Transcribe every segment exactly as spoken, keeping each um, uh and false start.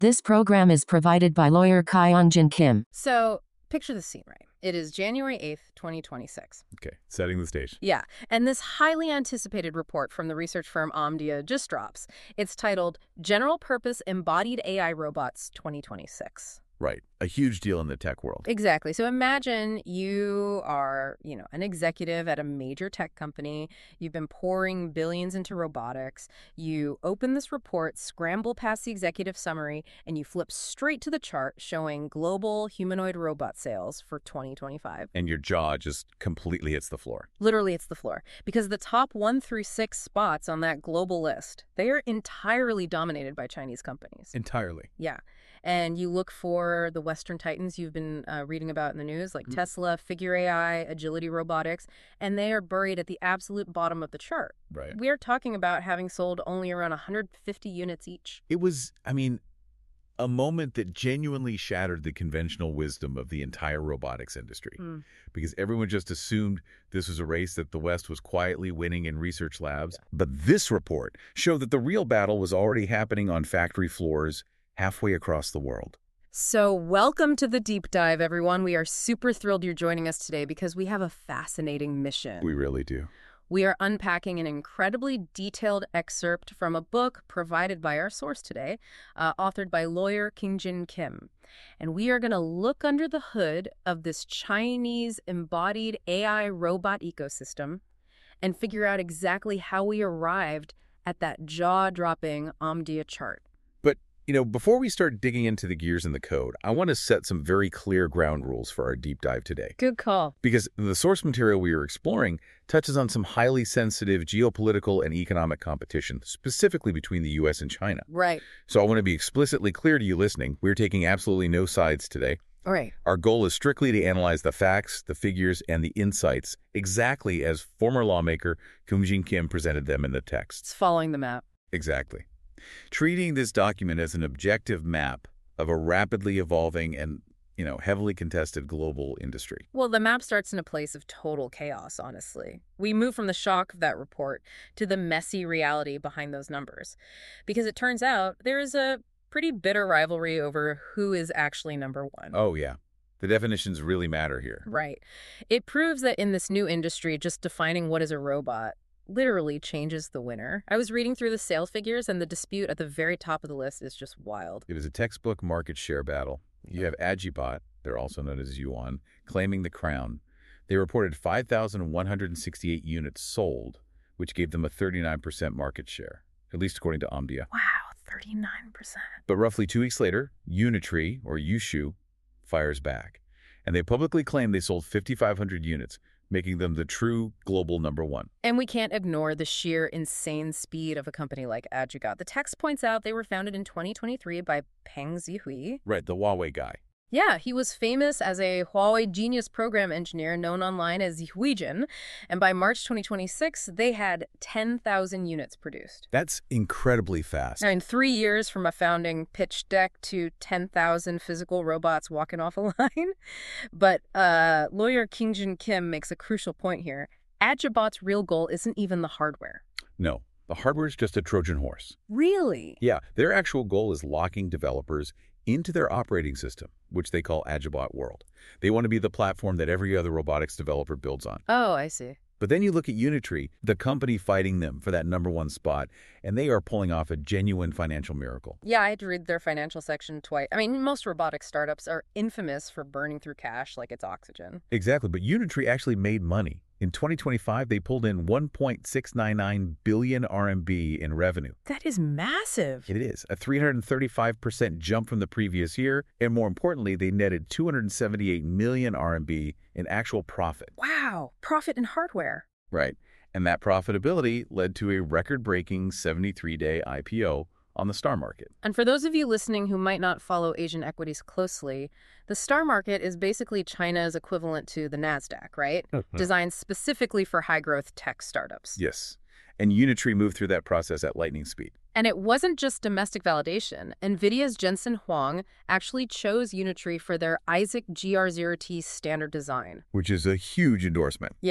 This program is provided by lawyer Kyung-Jin Kim. So, picture the scene, right? It is January eighth, twenty twenty-six. Okay, setting the stage. Yeah, and this highly anticipated report from the research firm Omdia just drops. It's titled General Purpose Embodied A I Robots twenty twenty-six. Right, a huge deal in the tech world. Exactly. So imagine you are, you know, an executive at a major tech company. You've been pouring billions into robotics. You open this report, scramble past the executive summary, and you flip straight to the chart showing global humanoid robot sales for twenty twenty-five. And your jaw just completely hits the floor. Literally hits the floor. Because the top one through six spots on that global list, they are entirely dominated by Chinese companies. Entirely. Yeah. And you look for the Western Titans you've been uh, reading about in the news, like mm-hmm. Tesla, Figure A I, Agility Robotics, and they are buried at the absolute bottom of the chart. Right. We are talking about having sold only around one hundred fifty units each. It was, I mean, a moment that genuinely shattered the conventional wisdom of the entire robotics industry. Mm. Because everyone just assumed this was a race that the West was quietly winning in research labs. Yeah. But this report showed that the real battle was already happening on factory floors halfway across the world. So welcome to the deep dive, everyone. We are super thrilled you're joining us today because we have a fascinating mission. We really do. We are unpacking an incredibly detailed excerpt from a book provided by our source today, uh, authored by lawyer Kyung-Jin Kim. And we are going to look under the hood of this Chinese embodied A I robot ecosystem and figure out exactly how we arrived at that jaw-dropping Omdia chart. You know, before we start digging into the gears in the code, I want to set some very clear ground rules for our deep dive today. Good call. Because the source material we are exploring touches on some highly sensitive geopolitical and economic competition, specifically between the U S and China. Right. So I want to be explicitly clear to you listening, we're taking absolutely no sides today. All right. Our goal is strictly to analyze the facts, the figures, and the insights exactly as former lawmaker Kyung-Jin Kim presented them in the text. It's following the map. Exactly. Treating this document as an objective map of a rapidly evolving and, you know, heavily contested global industry. Well, the map starts in a place of total chaos, honestly. We move from the shock of that report to the messy reality behind those numbers. Because it turns out there is a pretty bitter rivalry over who is actually number one. Oh, yeah. The definitions really matter here. Right. It proves that in this new industry, just defining what is a robot literally changes the winner. I was reading through the sales figures, and the dispute at the very top of the list is just wild. It is a textbook market share battle. You have Agibot, they're also known as Yuan, claiming the crown. They reported five thousand one hundred sixty-eight units sold, which gave them a thirty-nine percent market share, at least according to Omdia. Wow, thirty-nine percent. But roughly two weeks later, Unitree, or Yushu, fires back. And they publicly claim they sold fifty-five hundred units, making them the true global number one. And we can't ignore the sheer insane speed of a company like Agibot. The text points out they were founded in twenty twenty-three by Peng Zihui. Right, the Huawei guy. Yeah, he was famous as a Huawei Genius program engineer known online as Zihuijin, and by March twenty twenty-six, they had ten thousand units produced. That's incredibly fast. Now, in three years from a founding pitch deck to ten thousand physical robots walking off a line. But uh, lawyer Kyung-Jin Kim makes a crucial point here. Agibot's real goal isn't even the hardware. No, the hardware is just a Trojan horse. Really? Yeah, their actual goal is locking developers into their operating system, which they call Agibot World. They want to be the platform that every other robotics developer builds on. Oh, I see. But then you look at Unitree, the company fighting them for that number one spot, and they are pulling off a genuine financial miracle. Yeah, I had to read their financial section twice. I mean, most robotic startups are infamous for burning through cash like it's oxygen. Exactly, but Unitree actually made money. In twenty twenty-five, they pulled in one point six nine nine billion R M B in revenue. That is massive. It is, a three hundred thirty-five percent jump from the previous year, and more importantly, they netted two hundred seventy-eight million R M B in actual profit. Wow, profit in hardware. Right, and that profitability led to a record-breaking seventy-three day I P O on the STAR Market. And for those of you listening who might not follow Asian equities closely, the STAR Market is basically China's equivalent to the NASDAQ, right? Designed specifically for high-growth tech startups. Yes, and Unitree moved through that process at lightning speed. And it wasn't just domestic validation. NVIDIA's Jensen Huang actually chose Unitree for their Isaac G R zero T standard design. Which is a huge endorsement. Yeah.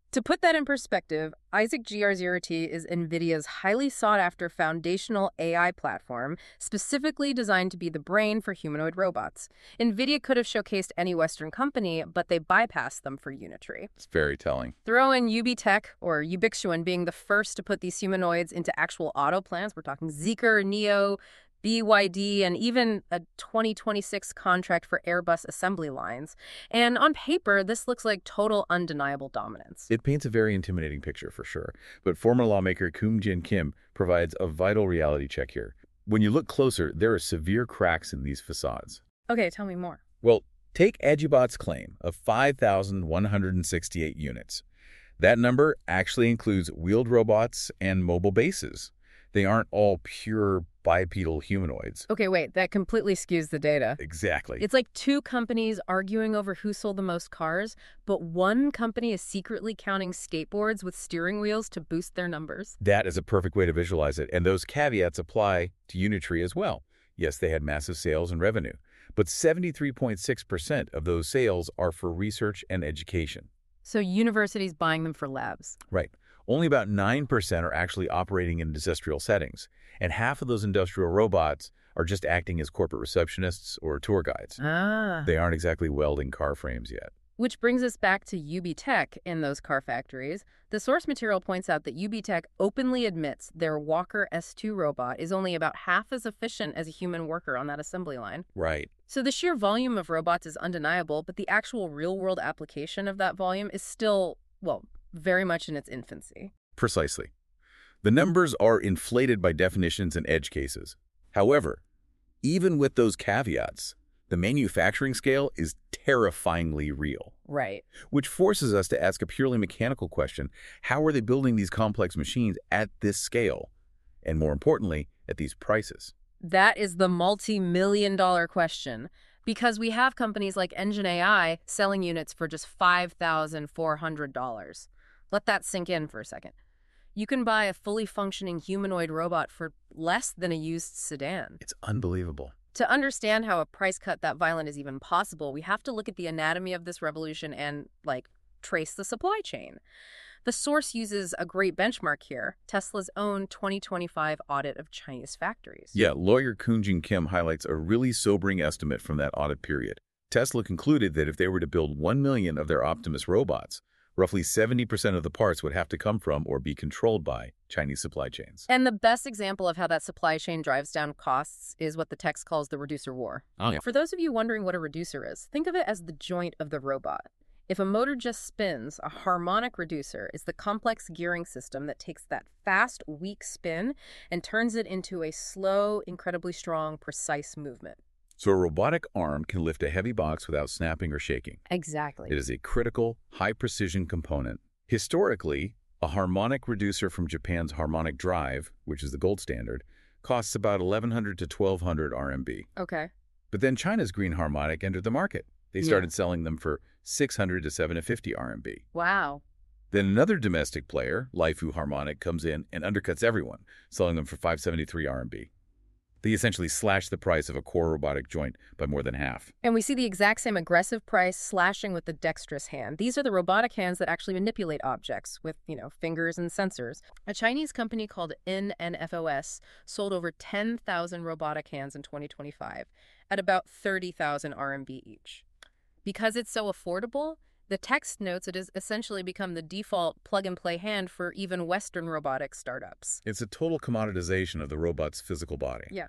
To put that in perspective, Isaac G R zero T is NVIDIA's highly sought-after foundational A I platform, specifically designed to be the brain for humanoid robots. NVIDIA could have showcased any Western company, but they bypassed them for Unitree. It's very telling. Throw in U B Tech, or Ubixuan, being the first to put these humanoids into actual auto plants. We're talking Zeekr, Neo, B Y D, and even a twenty twenty-six contract for Airbus assembly lines. And on paper, this looks like total undeniable dominance. It paints a very intimidating picture for sure, but former lawmaker Koom-Jin Kim provides a vital reality check here. When you look closer, there are severe cracks in these facades. Okay, tell me more. Well, take Agibot's claim of five thousand one hundred sixty-eight units. That number actually includes wheeled robots and mobile bases. They aren't all pure bipedal humanoids. Okay, wait, that completely skews the data. Exactly. It's like two companies arguing over who sold the most cars, but one company is secretly counting skateboards with steering wheels to boost their numbers. That is a perfect way to visualize it, and those caveats apply to Unitree as well. Yes, they had massive sales and revenue, but seventy-three point six percent of those sales are for research and education. So universities buying them for labs. Right. Only about nine percent are actually operating in industrial settings, and half of those industrial robots are just acting as corporate receptionists or tour guides. Ah. They aren't exactly welding car frames yet. Which brings us back to U B Tech in those car factories. The source material points out that U B Tech openly admits their Walker S two robot is only about half as efficient as a human worker on that assembly line. Right. So the sheer volume of robots is undeniable, but the actual real-world application of that volume is still, well, very much in its infancy. Precisely. The numbers are inflated by definitions and edge cases. However, even with those caveats, the manufacturing scale is terrifyingly real. Right. Which forces us to ask a purely mechanical question: how are they building these complex machines at this scale? And more importantly, at these prices? That is the multi-million dollar question. Because we have companies like Engine A I selling units for just five thousand four hundred dollars. Let that sink in for a second. You can buy a fully functioning humanoid robot for less than a used sedan. It's unbelievable. To understand how a price cut that violent is even possible, we have to look at the anatomy of this revolution and, like, trace the supply chain. The source uses a great benchmark here, Tesla's own twenty twenty-five audit of Chinese factories. Yeah, lawyer Koom-Jin Kim highlights a really sobering estimate from that audit period. Tesla concluded that if they were to build one million of their Optimus robots, roughly seventy percent of the parts would have to come from or be controlled by Chinese supply chains. And the best example of how that supply chain drives down costs is what the text calls the reducer war. Oh, yeah. For those of you wondering what a reducer is, think of it as the joint of the robot. If a motor just spins, a harmonic reducer is the complex gearing system that takes that fast, weak spin and turns it into a slow, incredibly strong, precise movement. So a robotic arm can lift a heavy box without snapping or shaking. Exactly. It is a critical, high-precision component. Historically, a harmonic reducer from Japan's Harmonic Drive, which is the gold standard, costs about eleven hundred to twelve hundred R M B. Okay. But then China's Green Harmonic entered the market. They started yeah. selling them for six hundred to seven hundred fifty R M B. Wow. Then another domestic player, Laifu Harmonic, comes in and undercuts everyone, selling them for five hundred seventy-three R M B. They essentially slash the price of a core robotic joint by more than half. And we see the exact same aggressive price slashing with the dexterous hand. These are the robotic hands that actually manipulate objects with, you know, fingers and sensors. A Chinese company called N N F O S sold over ten thousand robotic hands in twenty twenty-five at about thirty thousand R M B each. Because it's so affordable, the text notes it has essentially become the default plug-and-play hand for even Western robotic startups. It's a total commoditization of the robot's physical body. Yeah.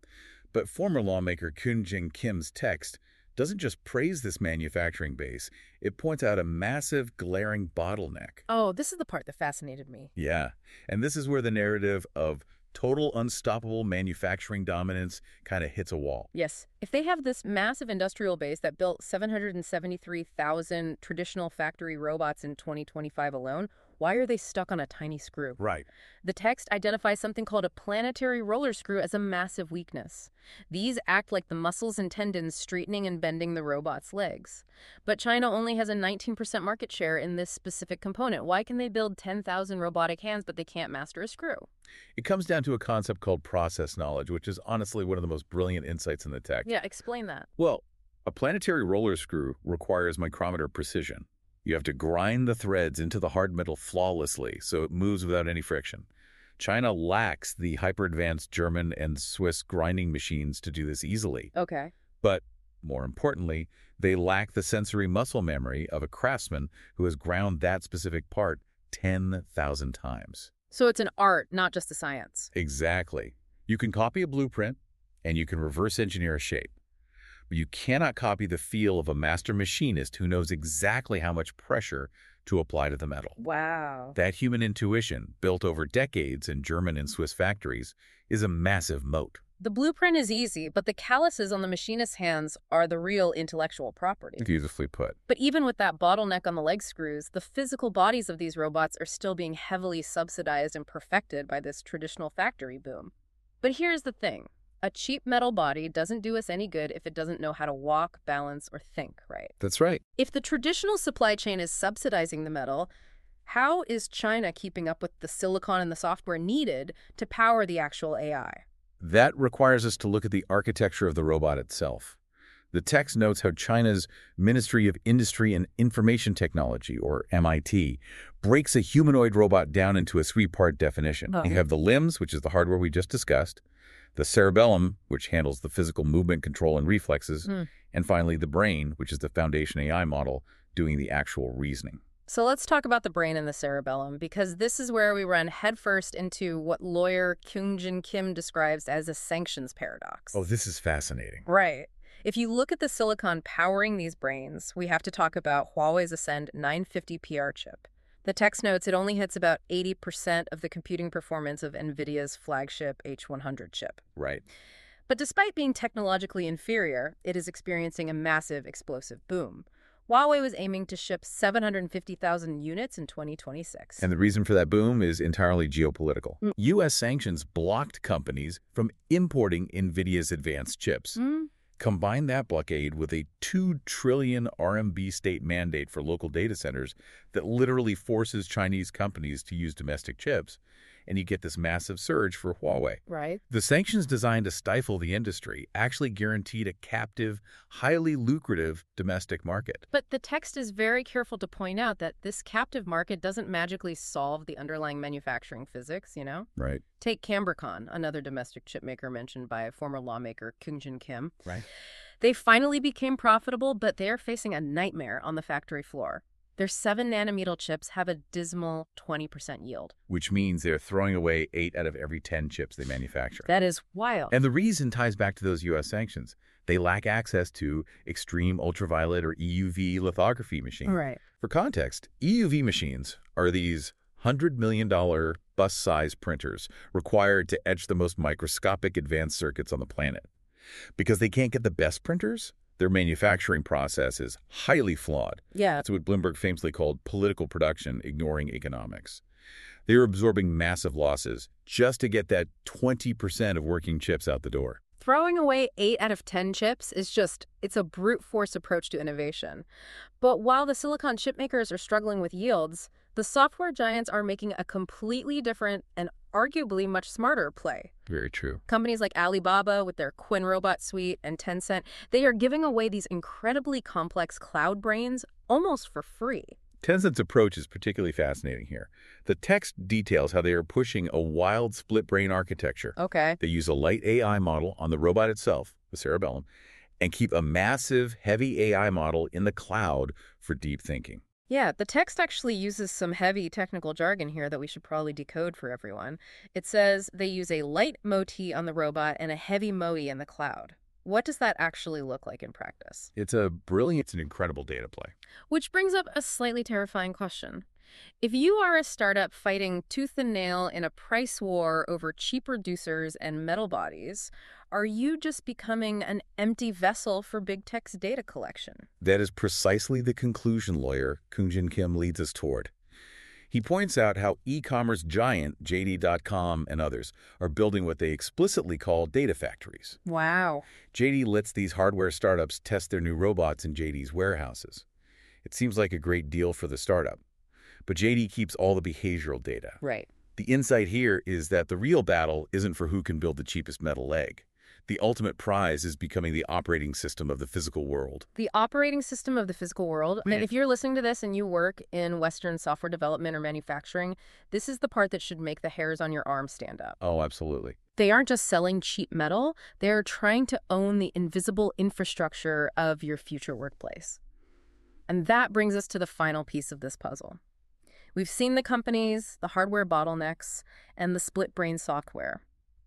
But former lawmaker Koom-Jin Kim's text doesn't just praise this manufacturing base, it points out a massive, glaring bottleneck. Oh, this is the part that fascinated me. Yeah, and this is where the narrative of total unstoppable manufacturing dominance kind of hits a wall. Yes. If they have this massive industrial base that built seven hundred seventy-three thousand traditional factory robots in twenty twenty-five alone, why are they stuck on a tiny screw? Right. The text identifies something called a planetary roller screw as a massive weakness. These act like the muscles and tendons straightening and bending the robot's legs. But China only has a nineteen percent market share in this specific component. Why can they build ten thousand robotic hands, but they can't master a screw? It comes down to a concept called process knowledge, which is honestly one of the most brilliant insights in the text. Yeah, explain that. Well, a planetary roller screw requires micrometer precision. You have to grind the threads into the hard metal flawlessly so it moves without any friction. China lacks the hyper-advanced German and Swiss grinding machines to do this easily. Okay. But more importantly, they lack the sensory muscle memory of a craftsman who has ground that specific part ten thousand times. So it's an art, not just a science. Exactly. You can copy a blueprint, and you can reverse engineer a shape. But you cannot copy the feel of a master machinist who knows exactly how much pressure to apply to the metal. Wow. That human intuition, built over decades in German and Swiss factories, is a massive moat. The blueprint is easy, but the calluses on the machinist's hands are the real intellectual property. Beautifully put. But even with that bottleneck on the leg screws, the physical bodies of these robots are still being heavily subsidized and perfected by this traditional factory boom. But here's the thing. A cheap metal body doesn't do us any good if it doesn't know how to walk, balance, or think, right? That's right. If the traditional supply chain is subsidizing the metal, how is China keeping up with the silicon and the software needed to power the actual A I? That requires us to look at the architecture of the robot itself. The text notes how China's Ministry of Industry and Information Technology, or M I T, breaks a humanoid robot down into a three-part definition. Oh. You have the limbs, which is the hardware we just discussed, the cerebellum, which handles the physical movement, control, and reflexes, Mm. and finally the brain, which is the foundation A I model doing the actual reasoning. So let's talk about the brain and the cerebellum, because this is where we run headfirst into what lawyer Kyung-Jin Kim describes as a sanctions paradox. Oh, this is fascinating. Right. If you look at the silicon powering these brains, we have to talk about Huawei's Ascend nine fifty P R chip. The text notes it only hits about eighty percent of the computing performance of NVIDIA's flagship H one hundred chip. Right. But despite being technologically inferior, it is experiencing a massive explosive boom. Huawei was aiming to ship seven hundred fifty thousand units in twenty twenty-six. And the reason for that boom is entirely geopolitical. Mm. U S sanctions blocked companies from importing NVIDIA's advanced chips. Mm. Combine that blockade with a two trillion R M B state mandate for local data centers that literally forces Chinese companies to use domestic chips, and you get this massive surge for Huawei. Right. The sanctions designed to stifle the industry actually guaranteed a captive, highly lucrative domestic market. But the text is very careful to point out that this captive market doesn't magically solve the underlying manufacturing physics, you know? Right. Take Cambricon, another domestic chip maker mentioned by former lawmaker Kyung-Jin Kim. Right. They finally became profitable, but they're facing a nightmare on the factory floor. Their seven nanometer chips have a dismal twenty percent yield. Which means they're throwing away eight out of every ten chips they manufacture. That is wild. And the reason ties back to those U S sanctions. They lack access to extreme ultraviolet or E U V lithography machines. Right. For context, E U V machines are these one hundred million dollar bus-size printers required to etch the most microscopic advanced circuits on the planet. Because they can't get the best printers, their manufacturing process is highly flawed. Yeah. That's what Bloomberg famously called political production ignoring economics. They are absorbing massive losses just to get that twenty percent of working chips out the door. Throwing away eight out of ten chips is just, it's a brute force approach to innovation. But while the silicon chip makers are struggling with yields, the software giants are making a completely different and arguably much smarter play. Very true. Companies like Alibaba with their Quinn robot suite and Tencent, they are giving away these incredibly complex cloud brains almost for free. Tencent's approach is particularly fascinating here. The text details how they are pushing a wild split-brain architecture. Okay. They use a light A I model on the robot itself, the cerebellum, and keep a massive, heavy A I model in the cloud for deep thinking. Yeah, the text actually uses some heavy technical jargon here that we should probably decode for everyone. It says they use a light M O T on the robot and a heavy M O E in the cloud. What does that actually look like in practice? It's a brilliant, it's an incredible data play. Which brings up a slightly terrifying question. If you are a startup fighting tooth and nail in a price war over cheap reducers and metal bodies, are you just becoming an empty vessel for big tech's data collection? That is precisely the conclusion lawyer Kyung-Jin Kim leads us toward. He points out how e-commerce giant J D dot com and others are building what they explicitly call data factories. Wow. J D lets these hardware startups test their new robots in J D's warehouses. It seems like a great deal for the startup. But J D keeps all the behavioral data. Right. The insight here is that the real battle isn't for who can build the cheapest metal leg. The ultimate prize is becoming the operating system of the physical world. The operating system of the physical world. Man. If you're listening to this and you work in Western software development or manufacturing, this is the part that should make the hairs on your arm stand up. Oh, absolutely. They aren't just selling cheap metal. They're trying to own the invisible infrastructure of your future workplace. And that brings us to the final piece of this puzzle. We've seen the companies, the hardware bottlenecks, and the split-brain software.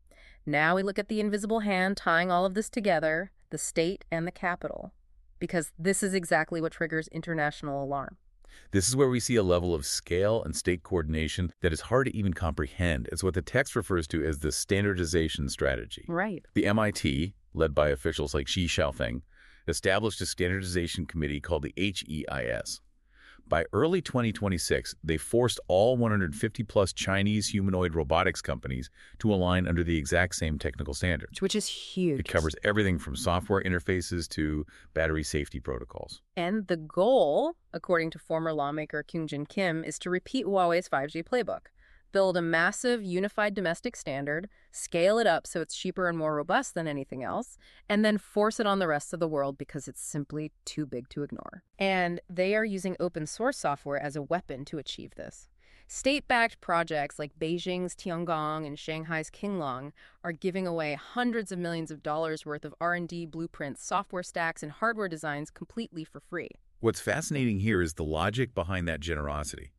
Now we look at the invisible hand tying all of this together, the state and the capital, because this is exactly what triggers international alarm. This is where we see a level of scale and state coordination that is hard to even comprehend. It's what the text refers to as the standardization strategy. Right. The M I T, led by officials like Xi Xiaofeng, established a standardization committee called the H E I S. By early twenty twenty-six, they forced all one hundred fifty plus Chinese humanoid robotics companies to align under the exact same technical standards. Which is huge. It covers everything from software interfaces to battery safety protocols. And the goal, according to former lawmaker Kyung-Jin Kim, is to repeat Huawei's five G playbook. Build a massive unified domestic standard, scale it up so it's cheaper and more robust than anything else, and then force it on the rest of the world because it's simply too big to ignore. And they are using open source software as a weapon to achieve this. State-backed projects like Beijing's Tiangong and Shanghai's Qinglong are giving away hundreds of millions of dollars worth of R and D blueprints, software stacks, and hardware designs completely for free. What's fascinating here is the logic behind that generosity.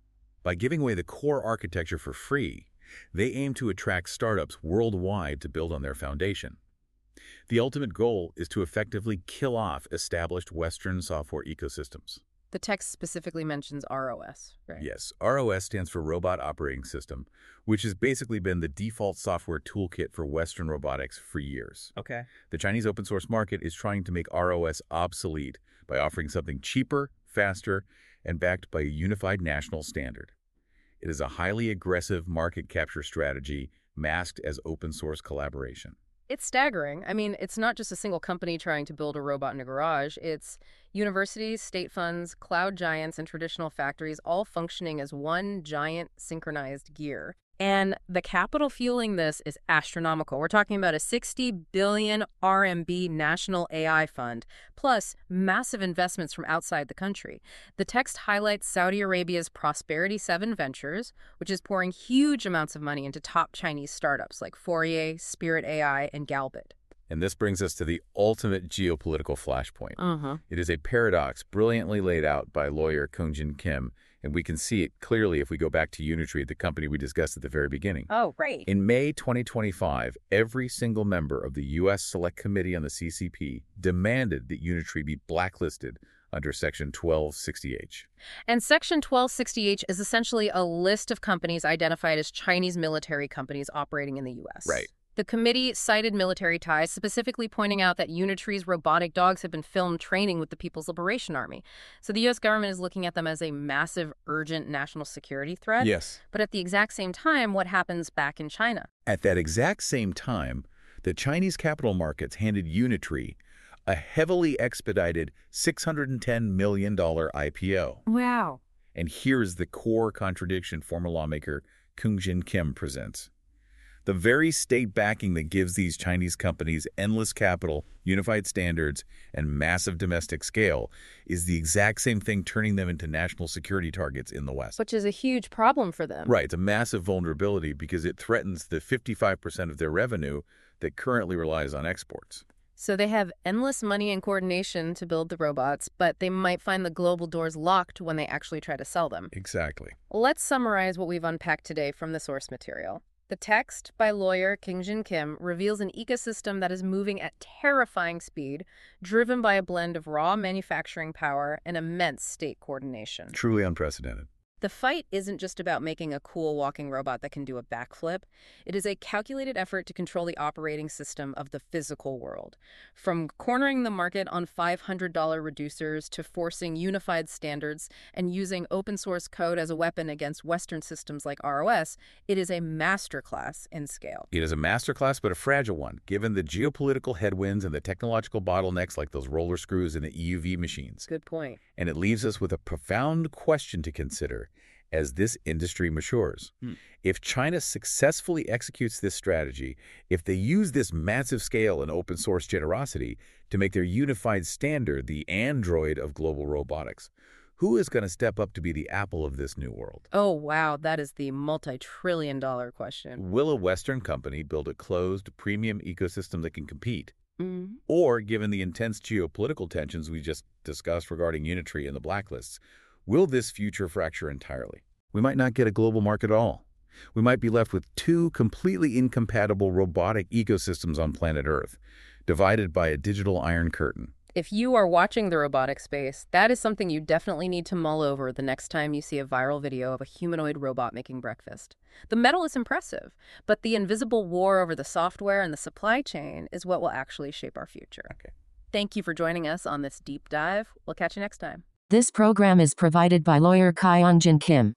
By giving away the core architecture for free, they aim to attract startups worldwide to build on their foundation. The ultimate goal is to effectively kill off established Western software ecosystems. The text specifically mentions R O S, right? Yes, R O S stands for Robot Operating System, which has basically been the default software toolkit for Western robotics for years. Okay. The Chinese open source market is trying to make R O S obsolete by offering something cheaper, faster, and backed by a unified national standard. It is a highly aggressive market capture strategy masked as open source collaboration. It's staggering. I mean, it's not just a single company trying to build a robot in a garage. It's universities, state funds, cloud giants, and traditional factories all functioning as one giant synchronized gear. And the capital fueling this is astronomical. We're talking about a sixty billion R M B national A I fund, plus massive investments from outside the country. The text highlights Saudi Arabia's Prosperity seven Ventures, which is pouring huge amounts of money into top Chinese startups like Fourier, Spirit A I, and Galbit. And this brings us to the ultimate geopolitical flashpoint. Uh-huh. It is a paradox brilliantly laid out by lawyer Kyung-Jin Kim, and we can see it clearly if we go back to Unitree, the company we discussed at the very beginning. Oh, right. In May twenty twenty-five, every single member of the U S Select Committee on the C C P demanded that Unitree be blacklisted under Section twelve sixty H. And Section twelve sixty H is essentially a list of companies identified as Chinese military companies operating in the U S. Right. The committee cited military ties, specifically pointing out that Unitree's robotic dogs have been filmed training with the People's Liberation Army. So the U S government is looking at them as a massive, urgent national security threat. Yes. But at the exact same time, what happens back in China? At that exact same time, the Chinese capital markets handed Unitree a heavily expedited six hundred ten million dollars I P O. Wow. And here's the core contradiction former lawmaker Kyung-Jin Kim presents. The very state backing that gives these Chinese companies endless capital, unified standards, and massive domestic scale is the exact same thing turning them into national security targets in the West. Which is a huge problem for them. Right. It's a massive vulnerability because it threatens the fifty-five percent of their revenue that currently relies on exports. So they have endless money and coordination to build the robots, but they might find the global doors locked when they actually try to sell them. Exactly. Let's summarize what we've unpacked today from the source material. The text by lawyer Kyung-Jin Kim reveals an ecosystem that is moving at terrifying speed, driven by a blend of raw manufacturing power and immense state coordination. Truly unprecedented. The fight isn't just about making a cool walking robot that can do a backflip. It is a calculated effort to control the operating system of the physical world. From cornering the market on five hundred dollar reducers to forcing unified standards and using open source code as a weapon against Western systems like R O S, it is a masterclass in scale. It is a masterclass, but a fragile one, given the geopolitical headwinds and the technological bottlenecks like those roller screws in the E U V machines. Good point. And it leaves us with a profound question to consider. as this industry matures. Hmm. If China successfully executes this strategy, if they use this massive scale and open source generosity to make their unified standard the Android of global robotics, who is going to step up to be the Apple of this new world? Oh, wow, that is the multi-trillion dollar question. Will a Western company build a closed, premium ecosystem that can compete? Mm. Or, given the intense geopolitical tensions we just discussed regarding Unitree and the blacklists, will this future fracture entirely? We might not get a global market at all. We might be left with two completely incompatible robotic ecosystems on planet Earth, divided by a digital iron curtain. If you are watching the robotic space, that is something you definitely need to mull over the next time you see a viral video of a humanoid robot making breakfast. The metal is impressive, but the invisible war over the software and the supply chain is what will actually shape our future. Okay. Thank you for joining us on this deep dive. We'll catch you next time. This program is provided by lawyer Kai-Jin Kim.